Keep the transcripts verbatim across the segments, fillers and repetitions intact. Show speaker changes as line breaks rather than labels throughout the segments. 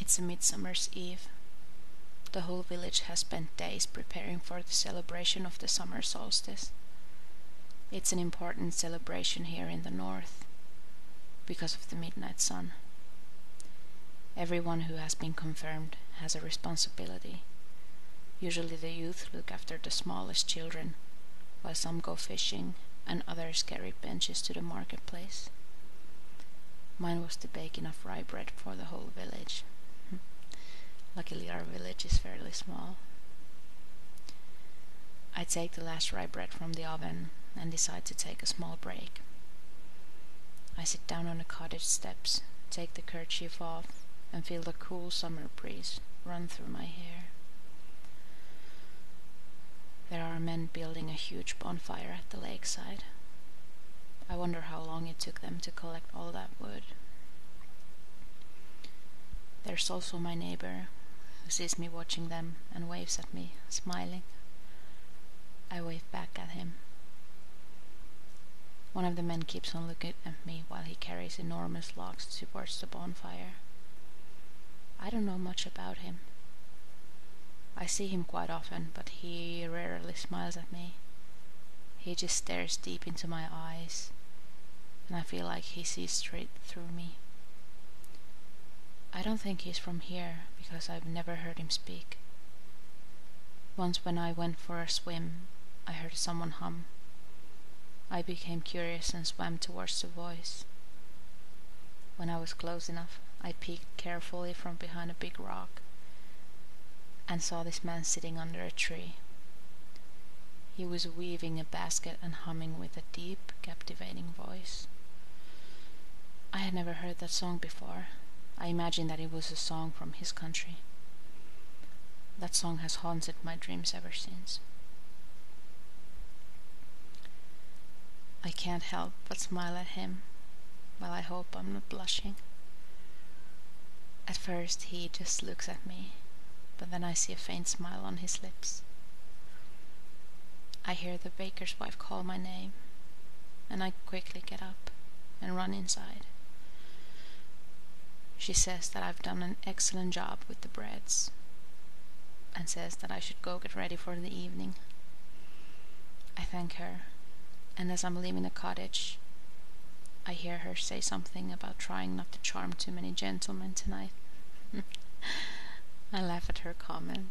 It's a Midsummer's Eve. The whole village has spent days preparing for the celebration of the summer solstice. It's an important celebration here in the north, because of the midnight sun. Everyone who has been confirmed has a responsibility. Usually the youth look after the smallest children, while some go fishing and others carry benches to the marketplace. Mine was to bake enough rye bread for the whole village. Luckily our village is fairly small. I take the last rye bread from the oven and decide to take a small break. I sit down on the cottage steps, take the kerchief off, and feel the cool summer breeze run through my hair. There are men building a huge bonfire at the lakeside. I wonder how long it took them to collect all that wood. There's also my neighbor, who sees me watching them and waves at me, smiling. I wave back at him. One of the men keeps on looking at me while he carries enormous logs towards the bonfire. I don't know much about him. I see him quite often, but he rarely smiles at me. He just stares deep into my eyes, and I feel like he sees straight through me. I don't think he's from here, because I've never heard him speak. Once when I went for a swim, I heard someone hum. I became curious and swam towards the voice. When I was close enough, I peeked carefully from behind a big rock and saw this man sitting under a tree. He was weaving a basket and humming with a deep, captivating voice. I had never heard that song before. I imagined that it was a song from his country. That song has haunted my dreams ever since. I can't help but smile at him, while I hope I'm not blushing. At first he just looks at me, but then I see a faint smile on his lips. I hear the baker's wife call my name, and I quickly get up and run inside. She says that I've done an excellent job with the breads, and says that I should go get ready for the evening. I thank her, and as I'm leaving the cottage, I hear her say something about trying not to charm too many gentlemen tonight. I laugh at her comment.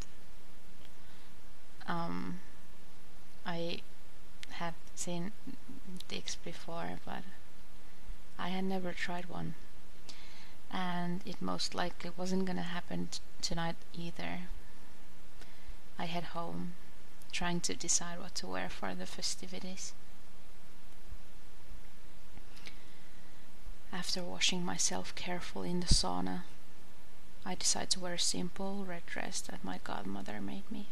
Um, I have seen dicks before, but I had never tried one, and it most likely wasn't gonna happen t- tonight either. I head home, trying to decide what to wear for the festivities. After washing myself carefully in the sauna, I decide to wear a simple red dress that my godmother made me.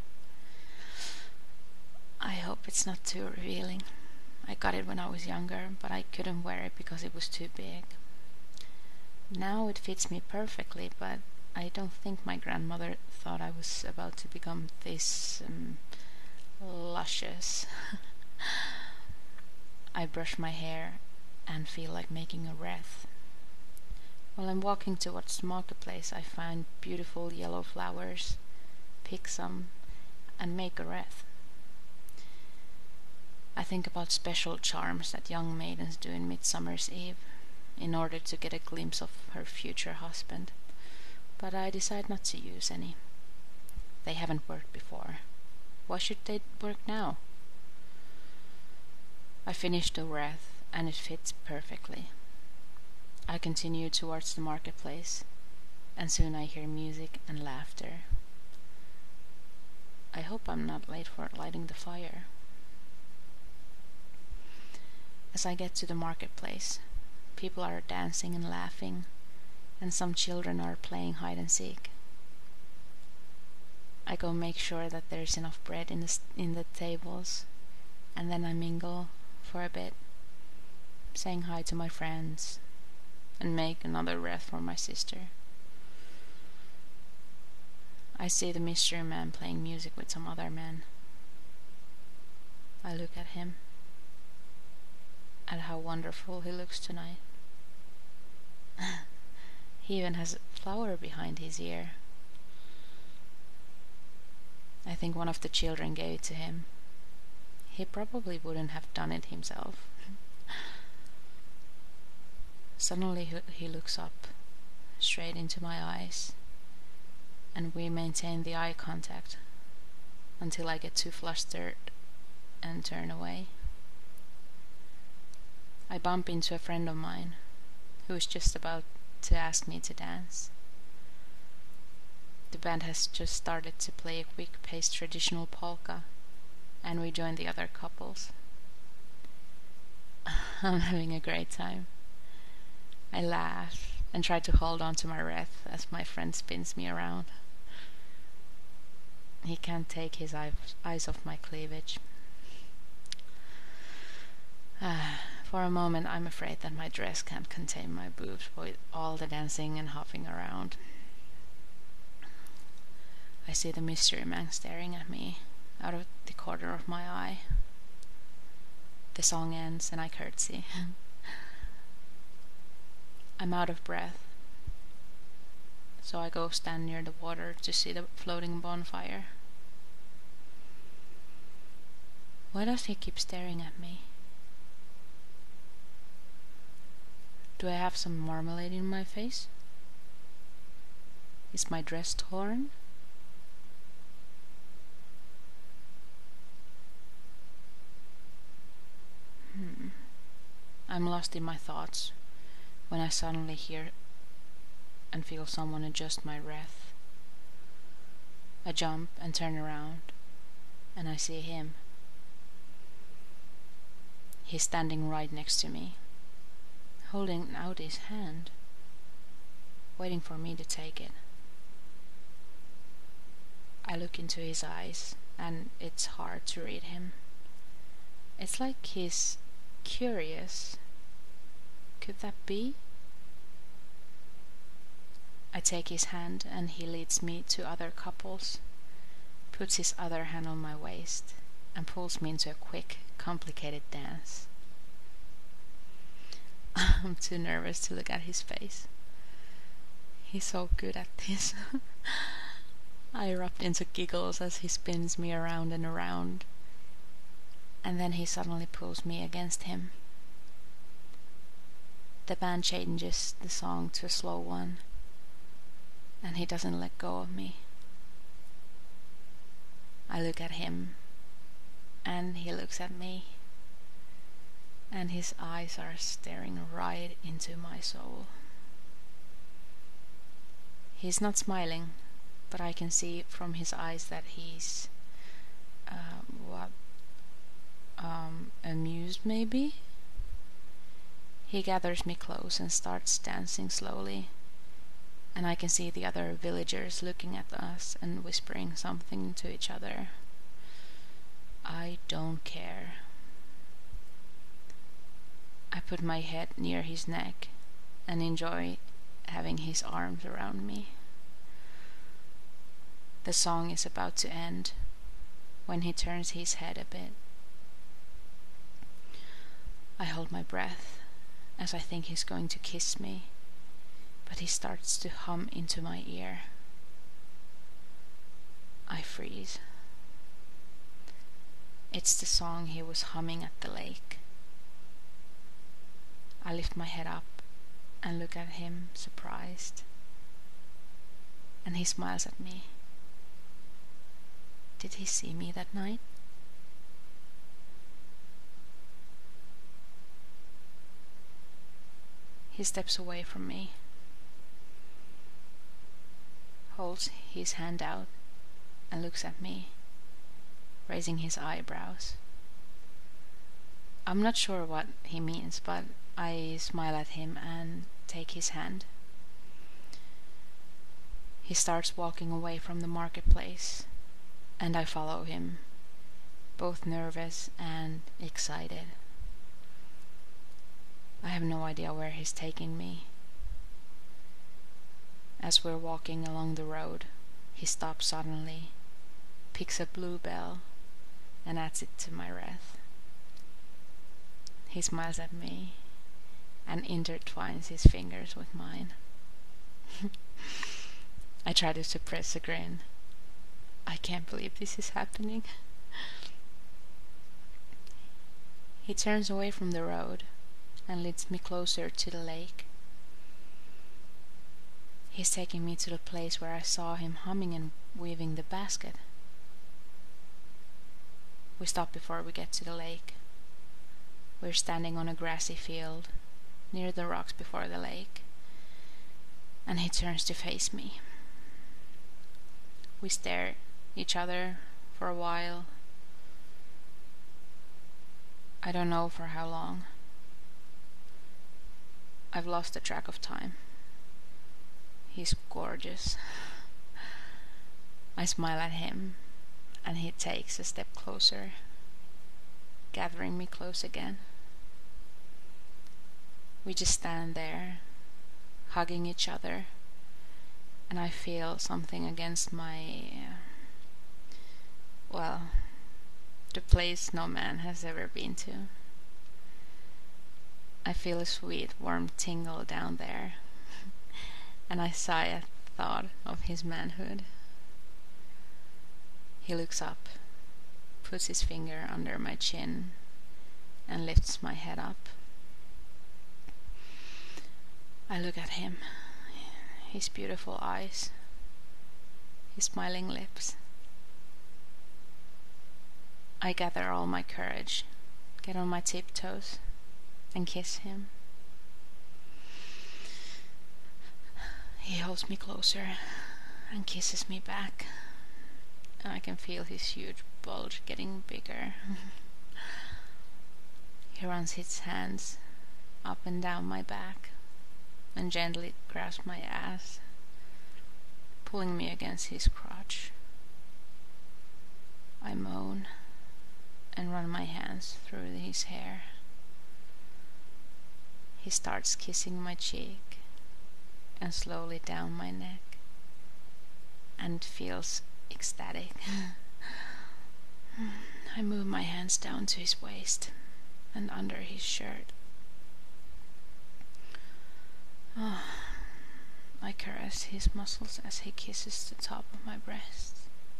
I hope it's not too revealing. I got it when I was younger, but I couldn't wear it because it was too big. Now it fits me perfectly, but I don't think my grandmother thought I was about to become this um, luscious. I brush my hair and feel like making a wreath. While I'm walking towards the marketplace, I find beautiful yellow flowers, pick some, and make a wreath. I think about special charms that young maidens do in Midsummer's Eve, in order to get a glimpse of her future husband, but I decide not to use any. They haven't worked before. Why should they work now? I finish the wreath, and it fits perfectly. I continue towards the marketplace, and soon I hear music and laughter. I hope I'm not late for lighting the fire. As I get to the marketplace, people are dancing and laughing, and some children are playing hide and seek. I go make sure that there's enough bread in the, st- in the tables, and then I mingle for a bit, saying hi to my friends, and make another wreath for my sister. I see the mystery man playing music with some other men. I look at him, at how wonderful he looks tonight. He even has a flower behind his ear. I think one of the children gave it to him. He probably wouldn't have done it himself. Suddenly he looks up, straight into my eyes, and we maintain the eye contact until I get too flustered and turn away. I bump into a friend of mine who is just about to ask me to dance. The band has just started to play a quick-paced traditional polka, and we join the other couples. I'm having a great time. I laugh and try to hold on to my breath as my friend spins me around. He can't take his eyes off my cleavage. Ah, for a moment I'm afraid that my dress can't contain my boobs with all the dancing and hopping around. I see the mystery man staring at me out of the corner of my eye. The song ends and I curtsy. I'm out of breath, so I go stand near the water to see the floating bonfire. Why does he keep staring at me? Do I have some marmalade in my face? Is my dress torn? Hmm. I'm lost in my thoughts when I suddenly hear and feel someone adjust my breath. I jump and turn around, and I see him. He's standing right next to me, holding out his hand, waiting for me to take it. I look into his eyes, and it's hard to read him. It's like he's curious. Could that be? I take his hand and he leads me to other couples, puts his other hand on my waist, and pulls me into a quick, complicated dance. I'm too nervous to look at his face. He's so good at this. I erupt into giggles as he spins me around and around, and then he suddenly pulls me against him. The band changes the song to a slow one, and he doesn't let go of me. I look at him, and he looks at me, and his eyes are staring right into my soul. He's not smiling, but I can see from his eyes that he's uh, what um, amused maybe. He gathers me close and starts dancing slowly, and I can see the other villagers looking at us and whispering something to each other. I don't care. I put my head near his neck and enjoy having his arms around me. The song is about to end when he turns his head a bit. I hold my breath as I think he's going to kiss me, but he starts to hum into my ear. I freeze. It's the song he was humming at the lake. I lift my head up and look at him, surprised, and he smiles at me. Did he see me that night? He steps away from me, holds his hand out, and looks at me, raising his eyebrows. I'm not sure what he means, but I smile at him and take his hand. He starts walking away from the marketplace, and I follow him, both nervous and excited. I have no idea where he's taking me. As we're walking along the road, he stops suddenly, picks a bluebell, and adds it to my wreath. He smiles at me and intertwines his fingers with mine. I try to suppress a grin. I can't believe this is happening. He turns away from the road and leads me closer to the lake. He's taking me to the place where I saw him humming and weaving the basket. We stop before we get to the lake. We're standing on a grassy field near the rocks before the lake, and he turns to face me. We stare at each other for a while. I don't know for how long. I've lost the track of time. He's gorgeous. I smile at him, and he takes a step closer, gathering me close again. We just stand there, hugging each other, and I feel something against my, uh, well, the place no man has ever been to. I feel a sweet, warm tingle down there, and I sigh at the thought of his manhood. He looks up, puts his finger under my chin, and lifts my head up. I look at him, his beautiful eyes, his smiling lips. I gather all my courage, get on my tiptoes, and kiss him. He holds me closer and kisses me back, and I can feel his huge bulge getting bigger. He runs his hands up and down my back and gently grabs my ass, pulling me against his crotch. I moan and run my hands through his hair. He starts kissing my cheek and slowly down my neck, and feels ecstatic. I move my hands down to his waist and under his shirt. Oh, I caress his muscles as he kisses the top of my breast.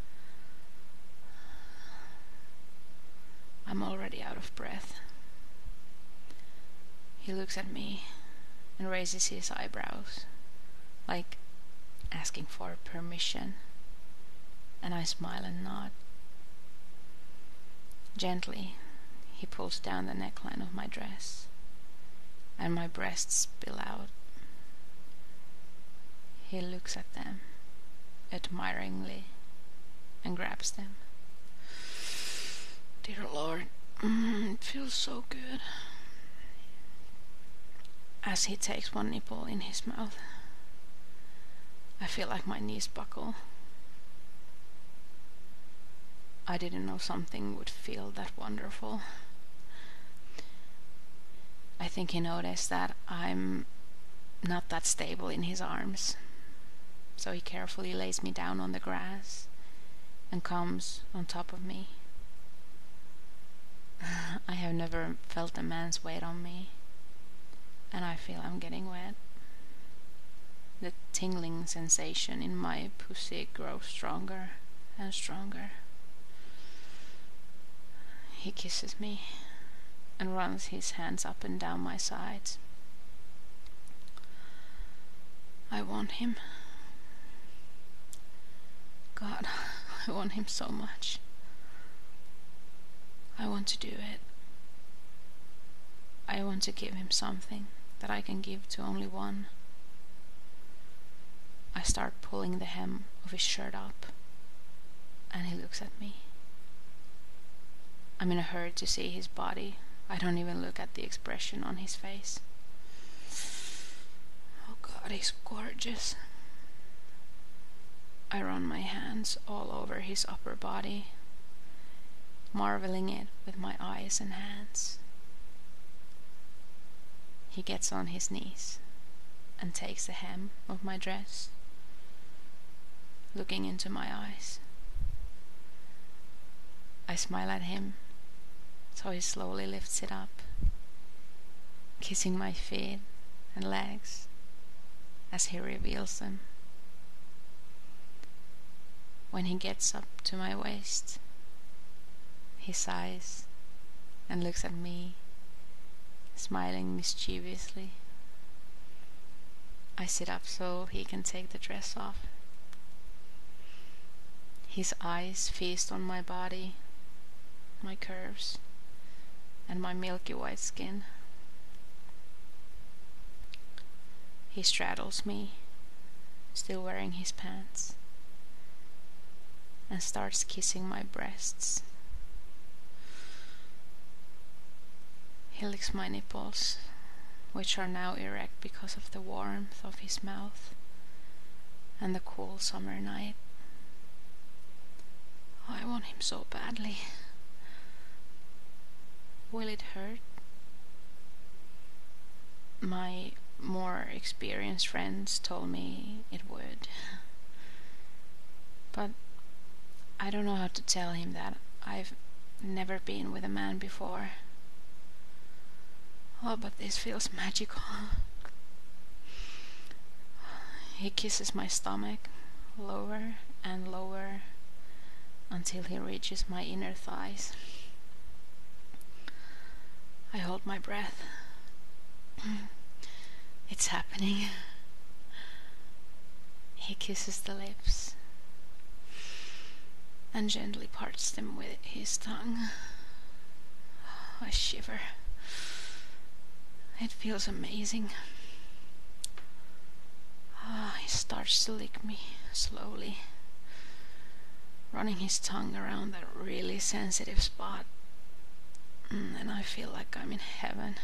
I'm already out of breath. He looks at me and raises his eyebrows, like asking for permission, and I smile and nod. Gently, he pulls down the neckline of my dress, and my breasts spill out. He looks at them admiringly and grabs them. Dear Lord, mm, it feels so good. As he takes one nipple in his mouth, I feel like my knees buckle. I didn't know something would feel that wonderful. I think he noticed that I'm not that stable in his arms, so he carefully lays me down on the grass and comes on top of me. I have never felt a man's weight on me, and I feel I'm getting wet. The tingling sensation in my pussy grows stronger and stronger. He kisses me and runs his hands up and down my sides. I want him. God, I want him so much. I want to do it. I want to give him something that I can give to only one. I start pulling the hem of his shirt up, and he looks at me. I'm in a hurry to see his body. I don't even look at the expression on his face. Oh God, he's gorgeous. I run my hands all over his upper body, marveling it with my eyes and hands. He gets on his knees and takes the hem of my dress, looking into my eyes. I smile at him, so he slowly lifts it up, kissing my feet and legs as he reveals them. When he gets up to my waist, he sighs and looks at me, smiling mischievously. I sit up so he can take the dress off. His eyes feast on my body, my curves, and my milky white skin. He straddles me, still wearing his pants, and starts kissing my breasts. He licks my nipples, which are now erect because of the warmth of his mouth and the cool summer night. Oh, I want him so badly. Will it hurt? My more experienced friends told me it would. But I don't know how to tell him that I've never been with a man before. Oh, but this feels magical. He kisses my stomach, lower and lower, until he reaches my inner thighs. I hold my breath. It's happening. He kisses the lips and gently parts them with his tongue. I shiver. It feels amazing. Ah, he starts to lick me slowly, running his tongue around that really sensitive spot, mm, and I feel like I'm in heaven.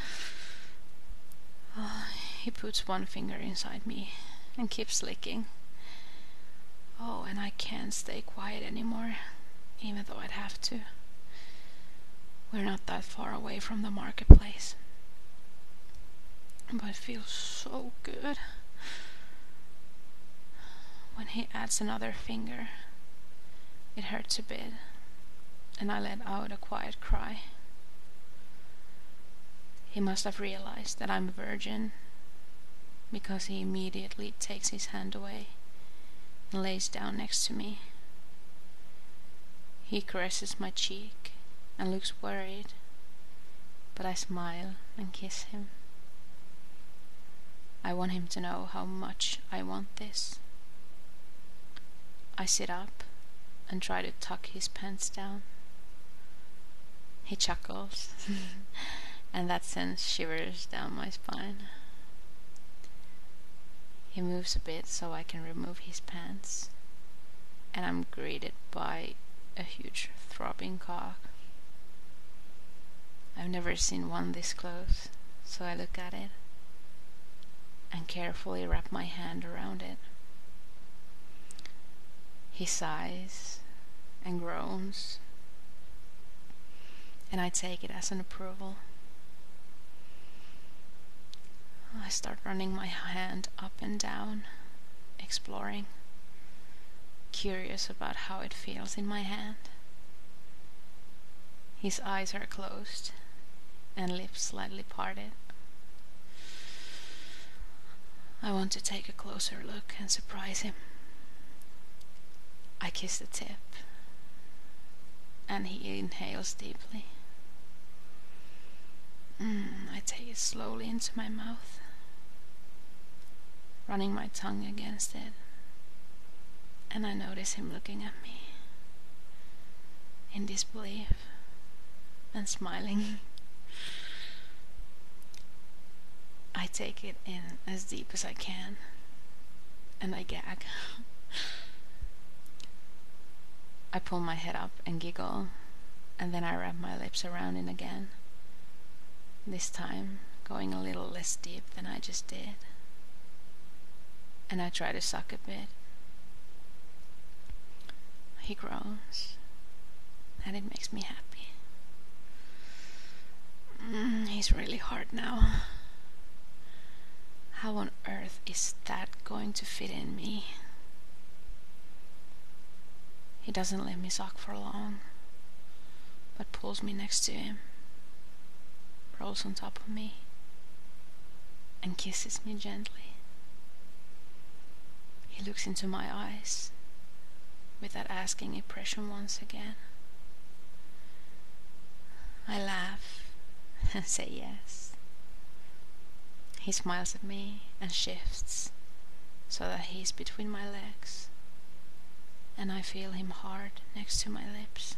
Ah, he puts one finger inside me and keeps licking. Oh, and I can't stay quiet anymore, even though I'd have to. We're not that far away from the marketplace, but it feels so good. When he adds another finger, it hurts a bit, and I let out a quiet cry. He must have realized that I'm a virgin, because he immediately takes his hand away and lays down next to me. He caresses my cheek and looks worried, but I smile and kiss him. I want him to know how much I want this. I sit up and try to tuck his pants down. He chuckles, and that sends shivers down my spine. He moves a bit so I can remove his pants, and I'm greeted by a huge throbbing cock. I've never seen one this close, so I look at it and carefully wrap my hand around it. He sighs and groans, and I take it as an approval. I start running my hand up and down, exploring, curious about how it feels in my hand. His eyes are closed and lips slightly parted. I want to take a closer look and surprise him. I kiss the tip, and he inhales deeply. Mm, I take it slowly into my mouth, running my tongue against it, and I notice him looking at me in disbelief and smiling. I take it in as deep as I can, and I gag. I pull my head up and giggle, and then I wrap my lips around it again, this time going a little less deep than I just did, and I try to suck a bit. He groans, and it makes me happy. Mm, he's really hard now. How on earth is that going to fit in me? He doesn't let me suck for long, but pulls me next to him, rolls on top of me, and kisses me gently. He looks into my eyes with that asking impression once again. I laugh and say yes. He smiles at me and shifts so that he's between my legs, and I feel him hard next to my lips.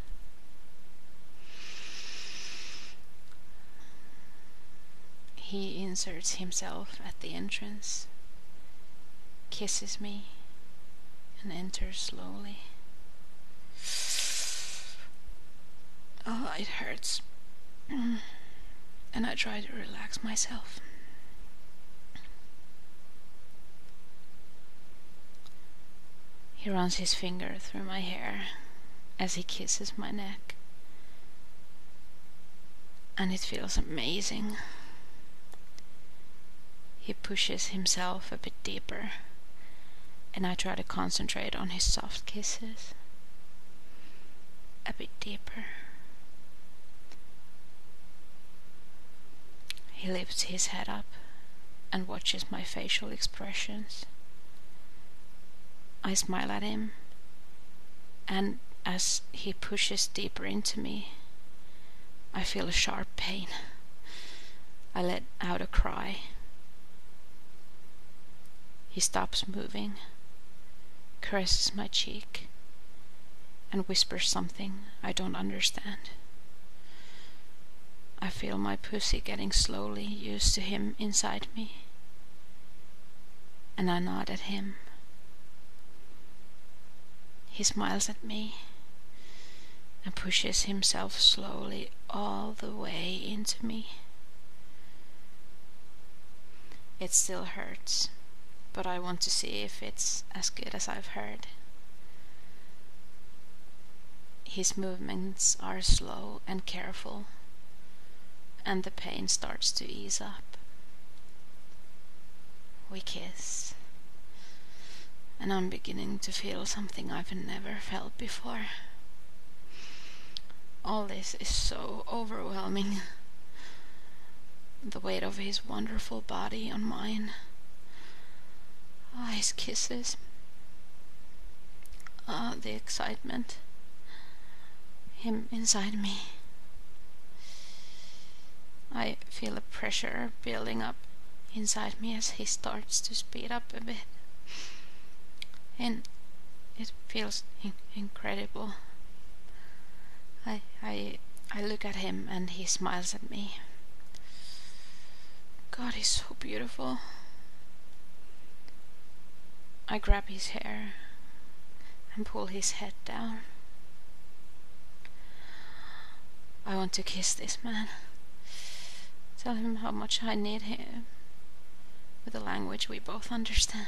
He inserts himself at the entrance, kisses me, and enters slowly. Oh, it hurts. And I try to relax myself. He runs his finger through my hair as he kisses my neck, and it feels amazing. He pushes himself a bit deeper, and I try to concentrate on his soft kisses. A bit deeper. He lifts his head up and watches my facial expressions. I smile at him, and as he pushes deeper into me, I feel a sharp pain. I let out a cry. He stops moving, caresses my cheek, and whispers something I don't understand. I feel my pussy getting slowly used to him inside me, and I nod at him. He smiles at me and pushes himself slowly all the way into me. It still hurts, but I want to see if it's as good as I've heard. His movements are slow and careful, and the pain starts to ease up. We kiss, and I'm beginning to feel something I've never felt before. All this is so overwhelming. The weight of his wonderful body on mine. Ah, oh, his kisses. Ah, oh, the excitement. Him inside me. I feel a pressure building up inside me as he starts to speed up a bit. And it feels in- incredible. I, I, I look at him and he smiles at me. God, he's so beautiful. I grab his hair and pull his head down. I want to kiss this man. Tell him how much I need him with a language we both understand.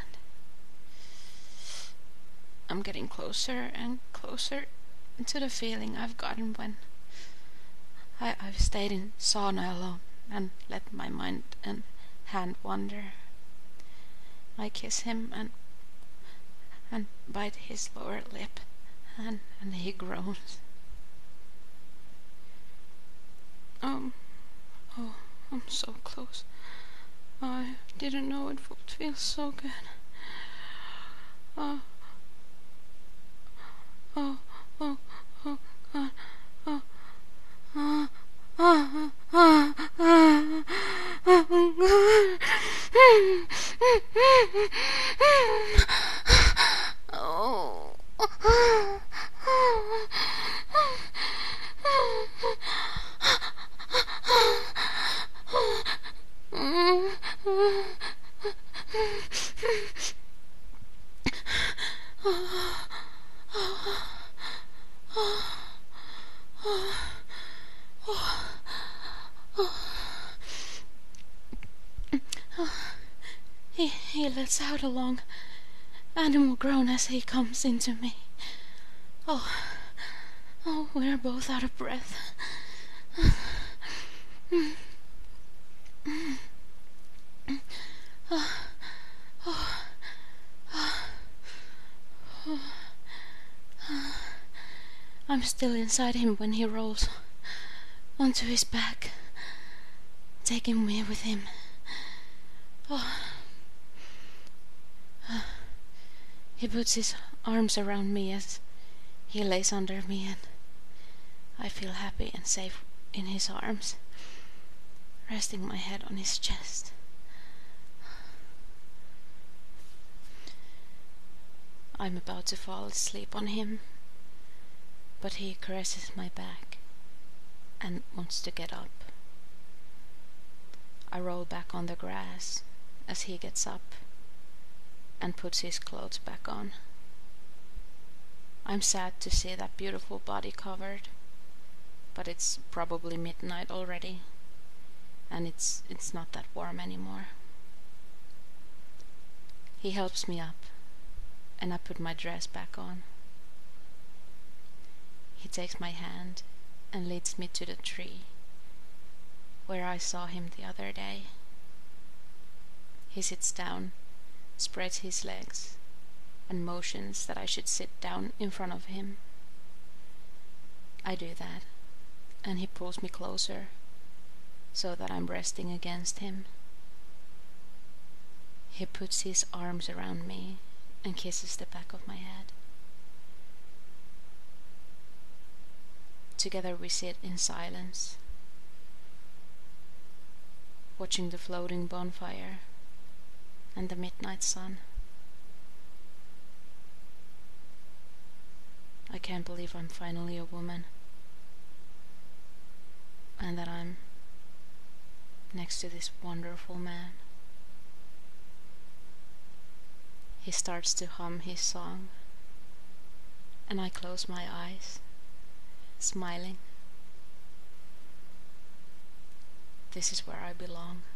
I'm getting closer and closer to the feeling I've gotten when I, I've stayed in sauna alone and let my mind and hand wander. I kiss him and and bite his lower lip, and, and he groans. Um, oh, I'm so close. I didn't know it would feel so good. Oh, oh, oh, oh, God, oh, oh, oh, oh, oh, oh, He, he lets out a long animal groan as he comes into me. Oh, oh, we're both out of breath. I'm still inside him when he rolls onto his back, taking me with him. Oh. He puts his arms around me as he lays under me, and I feel happy and safe in his arms, resting my head on his chest. I'm about to fall asleep on him, but he caresses my back and wants to get up. I roll back on the grass as he gets up and puts his clothes back on. I'm sad to see that beautiful body covered, but it's probably midnight already, and it's it's not that warm anymore. He helps me up, and I put my dress back on. He takes my hand and leads me to the tree where I saw him the other day. He sits down, spreads his legs, and motions that I should sit down in front of him. I do that, and he pulls me closer so that I'm resting against him. He puts his arms around me and kisses the back of my head. Together we sit in silence, watching the floating bonfire and the midnight sun. I can't believe I'm finally a woman, and that I'm next to this wonderful man. He starts to hum his song, and I close my eyes, smiling. This is where I belong.